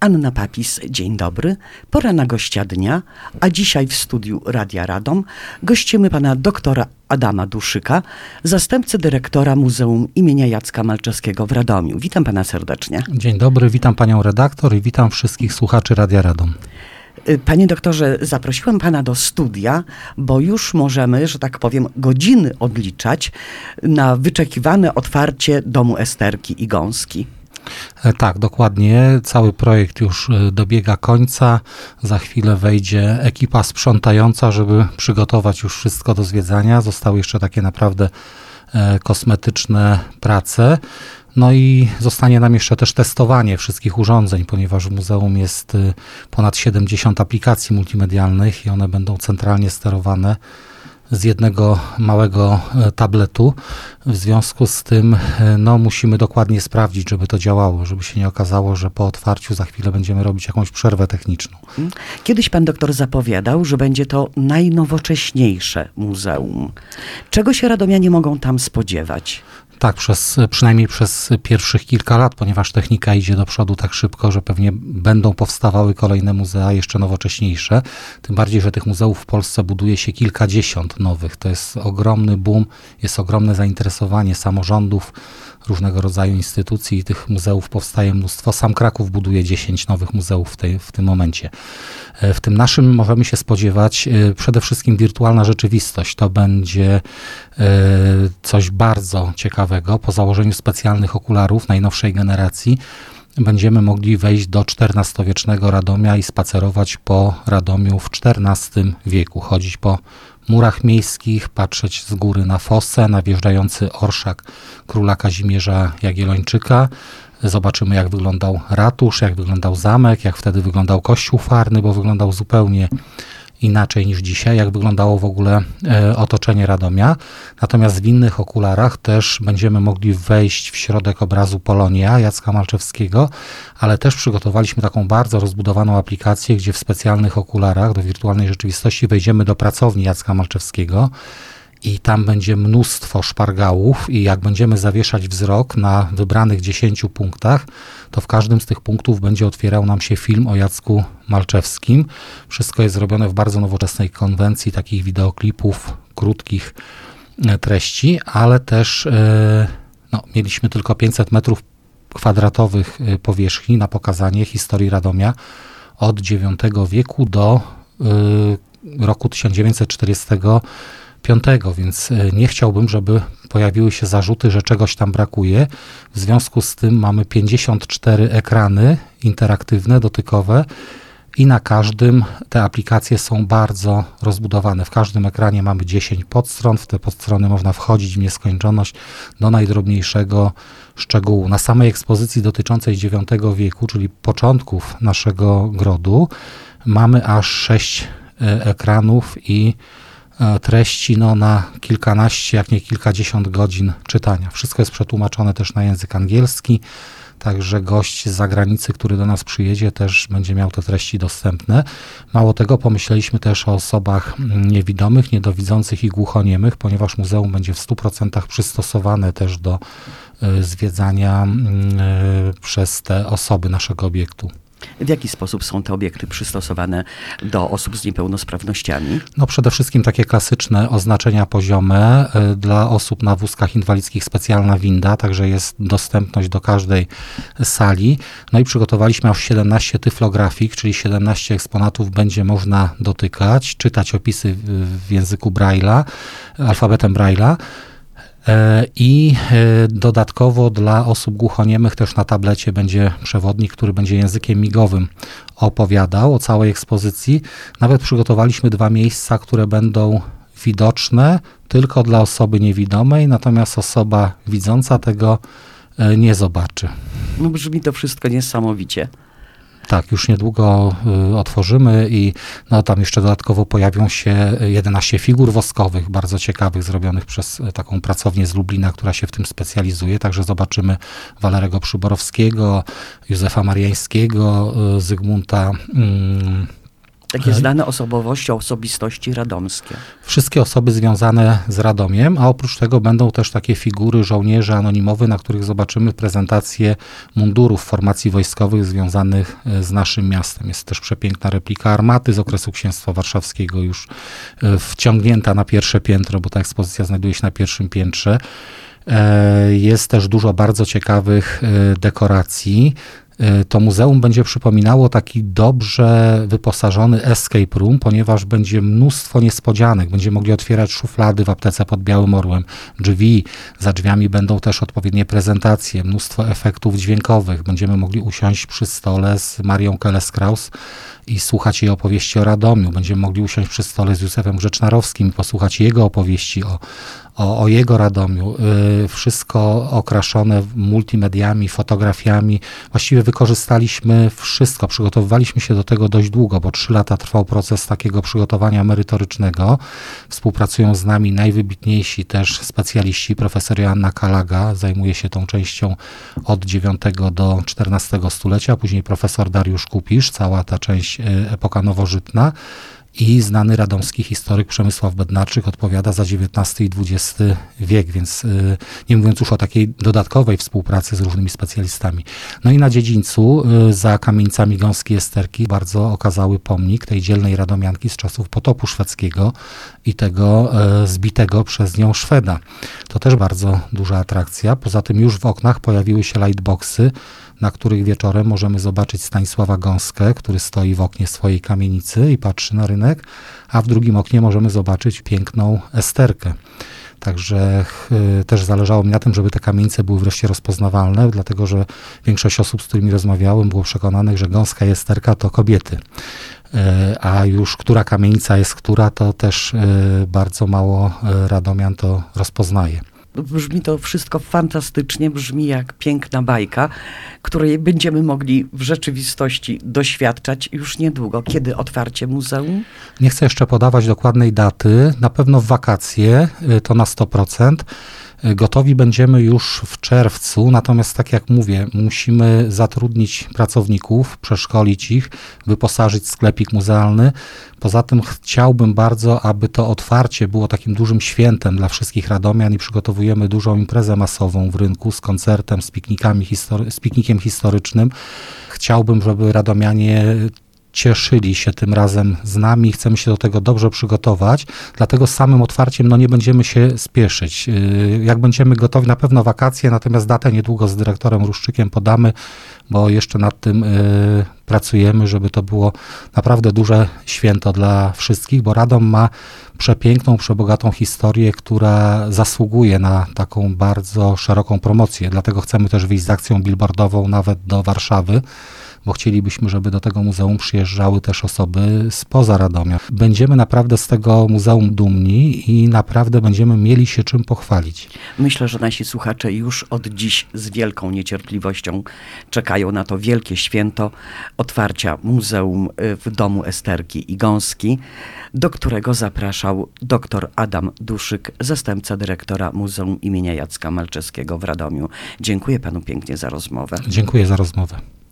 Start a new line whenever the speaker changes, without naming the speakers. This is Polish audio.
Anna Papis, dzień dobry. Pora na gościa dnia, a dzisiaj w studiu Radia Radom gościmy pana doktora Adama Duszyka, zastępcę dyrektora Muzeum imienia Jacka Malczewskiego w Radomiu. Witam pana serdecznie.
Dzień dobry, witam panią redaktor i witam wszystkich słuchaczy Radia Radom.
Panie doktorze, zaprosiłam pana do studia, bo już możemy, że tak powiem, godziny odliczać na wyczekiwane otwarcie domu Esterki i Gąski.
Tak, dokładnie. Cały projekt już dobiega końca. Za chwilę wejdzie ekipa sprzątająca, żeby przygotować już wszystko do zwiedzania. Zostały jeszcze takie naprawdę kosmetyczne prace. No i zostanie nam jeszcze też testowanie wszystkich urządzeń, ponieważ w muzeum jest ponad 70 aplikacji multimedialnych i one będą centralnie sterowane z jednego małego tabletu. W związku z tym musimy dokładnie sprawdzić, żeby to działało, żeby się nie okazało, że po otwarciu za chwilę będziemy robić jakąś przerwę techniczną.
Kiedyś pan doktor zapowiadał, że będzie to najnowocześniejsze muzeum. Czego się radomianie mogą tam spodziewać?
Tak, przynajmniej przez pierwszych kilka lat, ponieważ technika idzie do przodu tak szybko, że pewnie będą powstawały kolejne muzea jeszcze nowocześniejsze. Tym bardziej, że tych muzeów w Polsce buduje się kilkadziesiąt nowych. To jest ogromny boom, jest ogromne zainteresowanie samorządów, różnego rodzaju instytucji i tych muzeów powstaje mnóstwo. Sam Kraków buduje 10 nowych muzeów w tym momencie. W tym naszym możemy się spodziewać przede wszystkim wirtualna rzeczywistość. To będzie coś bardzo ciekawego. Po założeniu specjalnych okularów najnowszej generacji będziemy mogli wejść do XIV-wiecznego Radomia i spacerować po Radomiu w XIV wieku. Chodzić po murach miejskich, patrzeć z góry na fosę, na wjeżdżający orszak króla Kazimierza Jagiellończyka. Zobaczymy, jak wyglądał ratusz, jak wyglądał zamek, jak wtedy wyglądał kościół farny, bo wyglądał zupełnie inaczej niż dzisiaj, jak wyglądało w ogóle otoczenie Radomia. Natomiast w innych okularach też będziemy mogli wejść w środek obrazu Polonia Jacka Malczewskiego, ale też przygotowaliśmy taką bardzo rozbudowaną aplikację, gdzie w specjalnych okularach do wirtualnej rzeczywistości wejdziemy do pracowni Jacka Malczewskiego i tam będzie mnóstwo szpargałów i jak będziemy zawieszać wzrok na wybranych 10 punktach, to w każdym z tych punktów będzie otwierał nam się film o Jacku Malczewskim. Wszystko jest zrobione w bardzo nowoczesnej konwencji takich wideoklipów, krótkich treści, ale też mieliśmy tylko 500 metrów kwadratowych powierzchni na pokazanie historii Radomia od IX wieku do roku 1945, więc nie chciałbym, żeby pojawiły się zarzuty, że czegoś tam brakuje. W związku z tym mamy 54 ekrany interaktywne, dotykowe i na każdym te aplikacje są bardzo rozbudowane. W każdym ekranie mamy 10 podstron, w te podstrony można wchodzić w nieskończoność do najdrobniejszego szczegółu. Na samej ekspozycji dotyczącej IX wieku, czyli początków naszego grodu, mamy aż 6 ekranów i treści na kilkanaście, jak nie kilkadziesiąt godzin czytania. Wszystko jest przetłumaczone też na język angielski, także gość z zagranicy, który do nas przyjedzie, też będzie miał te treści dostępne. Mało tego, pomyśleliśmy też o osobach niewidomych, niedowidzących i głuchoniemych, ponieważ muzeum będzie w 100% przystosowane też do zwiedzania przez te osoby naszego obiektu.
W jaki sposób są te obiekty przystosowane do osób z niepełnosprawnościami?
Przede wszystkim takie klasyczne oznaczenia poziome. Dla osób na wózkach inwalidzkich specjalna winda, także jest dostępność do każdej sali. I przygotowaliśmy aż 17 tyflografik, czyli 17 eksponatów będzie można dotykać, czytać opisy w języku Braille'a, alfabetem Braille'a. I dodatkowo dla osób głuchoniemych też na tablecie będzie przewodnik, który będzie językiem migowym opowiadał o całej ekspozycji. Nawet przygotowaliśmy 2 miejsca, które będą widoczne tylko dla osoby niewidomej, natomiast osoba widząca tego nie zobaczy.
Brzmi to wszystko niesamowicie.
Tak, już niedługo otworzymy i tam jeszcze dodatkowo pojawią się 11 figur woskowych, bardzo ciekawych, zrobionych przez taką pracownię z Lublina, która się w tym specjalizuje. Także zobaczymy Walerego Przyborowskiego, Józefa Mariańskiego, Zygmunta
Takie znane osobowości, osobistości radomskie.
Wszystkie osoby związane z Radomiem, a oprócz tego będą też takie figury żołnierzy anonimowych, na których zobaczymy prezentację mundurów formacji wojskowych związanych z naszym miastem. Jest też przepiękna replika armaty z okresu Księstwa Warszawskiego, już wciągnięta na pierwsze piętro, bo ta ekspozycja znajduje się na pierwszym piętrze. Jest też dużo bardzo ciekawych dekoracji. To muzeum będzie przypominało taki dobrze wyposażony escape room, ponieważ będzie mnóstwo niespodzianek. Będziemy mogli otwierać szuflady w aptece pod Białym Orłem, drzwi. Za drzwiami będą też odpowiednie prezentacje, mnóstwo efektów dźwiękowych. Będziemy mogli usiąść przy stole z Marią Keles-Kraus i słuchać jej opowieści o Radomiu. Będziemy mogli usiąść przy stole z Józefem Grzecznarowskim i posłuchać jego opowieści o jego Radomiu. Wszystko okraszone multimediami, fotografiami. Właściwie wykorzystaliśmy wszystko. Przygotowywaliśmy się do tego dość długo, bo 3 lata trwał proces takiego przygotowania merytorycznego. Współpracują z nami najwybitniejsi też specjaliści. Profesor Joanna Kalaga zajmuje się tą częścią od IX do XIV stulecia, później profesor Dariusz Kupisz, cała ta część epoka nowożytna. I znany radomski historyk Przemysław Bednarczyk odpowiada za XIX i XX wiek, więc nie mówiąc już o takiej dodatkowej współpracy z różnymi specjalistami. No i na dziedzińcu za kamienicami Gąskiej Esterki bardzo okazały pomnik tej dzielnej radomianki z czasów potopu szwedzkiego i tego zbitego przez nią Szweda. To też bardzo duża atrakcja. Poza tym już w oknach pojawiły się lightboxy, na których wieczorem możemy zobaczyć Stanisława Gąskę, który stoi w oknie swojej kamienicy i patrzy na rynek, a w drugim oknie możemy zobaczyć piękną Esterkę. Także też zależało mi na tym, żeby te kamienice były wreszcie rozpoznawalne, dlatego że większość osób, z którymi rozmawiałem, było przekonanych, że Gąska i Esterka to kobiety. A już która kamienica jest która, to też bardzo mało radomian to rozpoznaje.
Brzmi to wszystko fantastycznie, brzmi jak piękna bajka, której będziemy mogli w rzeczywistości doświadczać już niedługo. Kiedy otwarcie muzeum?
Nie chcę jeszcze podawać dokładnej daty, na pewno w wakacje, to na 100%. Gotowi będziemy już w czerwcu, natomiast tak jak mówię, musimy zatrudnić pracowników, przeszkolić ich, wyposażyć sklepik muzealny. Poza tym chciałbym bardzo, aby to otwarcie było takim dużym świętem dla wszystkich radomian i przygotowujemy dużą imprezę masową w rynku z koncertem, z piknikiem historycznym. Chciałbym, żeby radomianie cieszyli się tym razem z nami, chcemy się do tego dobrze przygotować, dlatego z samym otwarciem nie będziemy się spieszyć. Jak będziemy gotowi, na pewno wakacje, natomiast datę niedługo z dyrektorem Ruszczykiem podamy, bo jeszcze nad tym pracujemy, żeby to było naprawdę duże święto dla wszystkich, bo Radom ma przepiękną, przebogatą historię, która zasługuje na taką bardzo szeroką promocję, dlatego chcemy też wyjść z akcją billboardową nawet do Warszawy, bo chcielibyśmy, żeby do tego muzeum przyjeżdżały też osoby spoza Radomia. Będziemy naprawdę z tego muzeum dumni i naprawdę będziemy mieli się czym pochwalić.
Myślę, że nasi słuchacze już od dziś z wielką niecierpliwością czekają na to wielkie święto otwarcia muzeum w domu Esterki i Gąski, do którego zapraszał dr Adam Duszyk, zastępca dyrektora Muzeum imienia Jacka Malczewskiego w Radomiu. Dziękuję panu pięknie za rozmowę.
Dziękuję za rozmowę.